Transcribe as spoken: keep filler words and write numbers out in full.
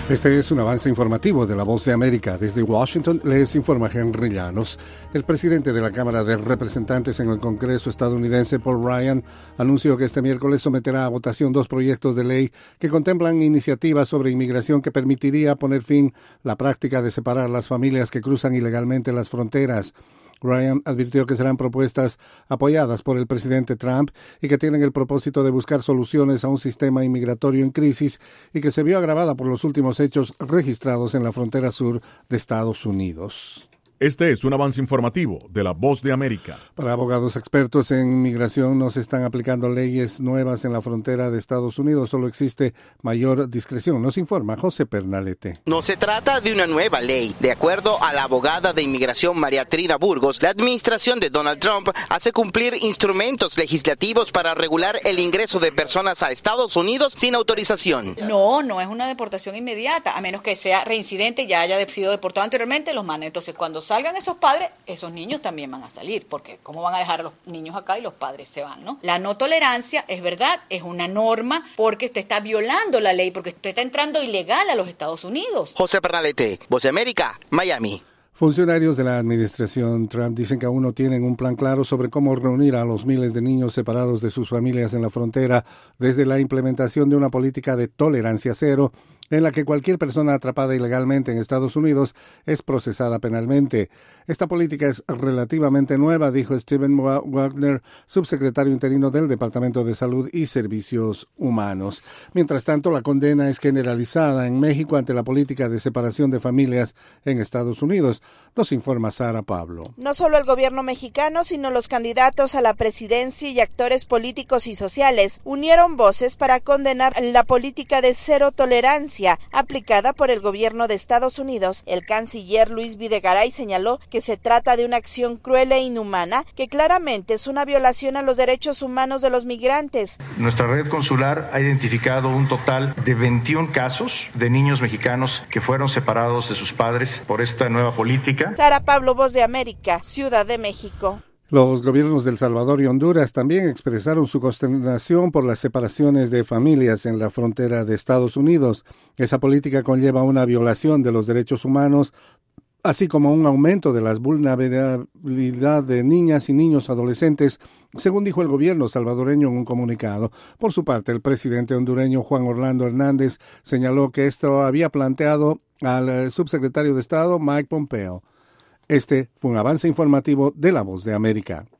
Este es un avance informativo de La Voz de América. Desde Washington les informa Henry Llanos. El presidente de la Cámara de Representantes en el Congreso estadounidense, Paul Ryan, anunció que este miércoles someterá a votación dos proyectos de ley que contemplan iniciativas sobre inmigración que permitiría poner fin a la práctica de separar las familias que cruzan ilegalmente las fronteras. Ryan advirtió que serán propuestas apoyadas por el presidente Trump y que tienen el propósito de buscar soluciones a un sistema inmigratorio en crisis y que se vio agravada por los últimos hechos registrados en la frontera sur de Estados Unidos. Este es un avance informativo de La Voz de América. Para abogados expertos en migración, no se están aplicando leyes nuevas en la frontera de Estados Unidos, solo existe mayor discreción. Nos informa José Pernalete. No se trata de una nueva ley. De acuerdo a la abogada de inmigración María Trina Burgos, la administración de Donald Trump hace cumplir instrumentos legislativos para regular el ingreso de personas a Estados Unidos sin autorización. No, no es una deportación inmediata, a menos que sea reincidente y ya haya sido deportado anteriormente, los manda. Entonces, cuando salgan esos padres, esos niños también van a salir, porque ¿cómo van a dejar a los niños acá y los padres se van, no? La no tolerancia, es verdad, es una norma porque usted está violando la ley, porque usted está entrando ilegal a los Estados Unidos. José Pernalete, Voz de América, Miami. Funcionarios de la administración Trump dicen que aún no tienen un plan claro sobre cómo reunir a los miles de niños separados de sus familias en la frontera desde la implementación de una política de tolerancia cero, en la que cualquier persona atrapada ilegalmente en Estados Unidos es procesada penalmente. Esta política es relativamente nueva, dijo Stephen Wagner, subsecretario interino del Departamento de Salud y Servicios Humanos. Mientras tanto, la condena es generalizada en México ante la política de separación de familias en Estados Unidos. Nos informa Sara Pablo. No solo el gobierno mexicano, sino los candidatos a la presidencia y actores políticos y sociales unieron voces para condenar la política de cero tolerancia aplicada por el gobierno de Estados Unidos. El canciller Luis Videgaray señaló que se trata de una acción cruel e inhumana que claramente es una violación a los derechos humanos de los migrantes. Nuestra red consular ha identificado un total de veintiún casos de niños mexicanos que fueron separados de sus padres por esta nueva política. Sara Pablo, Voz de América, Ciudad de México. Los gobiernos de El Salvador y Honduras también expresaron su consternación por las separaciones de familias en la frontera de Estados Unidos. Esa política conlleva una violación de los derechos humanos, así como un aumento de la vulnerabilidad de niñas y niños adolescentes, según dijo el gobierno salvadoreño en un comunicado. Por su parte, el presidente hondureño Juan Orlando Hernández señaló que esto había planteado al subsecretario de Estado Mike Pompeo. Este fue un avance informativo de La Voz de América.